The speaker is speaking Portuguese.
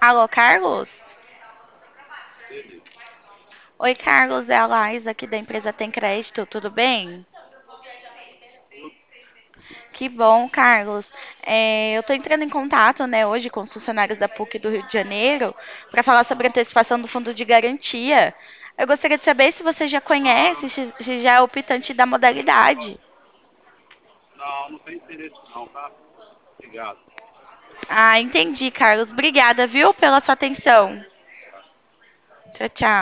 Alô, Carlos? Ele, Oi, Carlos, é a Laís aqui da empresa Tem Crédito, tudo bem? tudo, Que bom, Carlos. Eu estou entrando em contato, né, hoje com os funcionários da PUC do Rio de Janeiro para falar sobre a antecipação do fundo de garantia. Eu gostaria de saber se você já conhece, se já é optante da modalidade. não tem interesse não, tá? Obrigado. Ah, entendi, Carlos. Obrigada, viu, pela sua atenção. Tchau, tchau.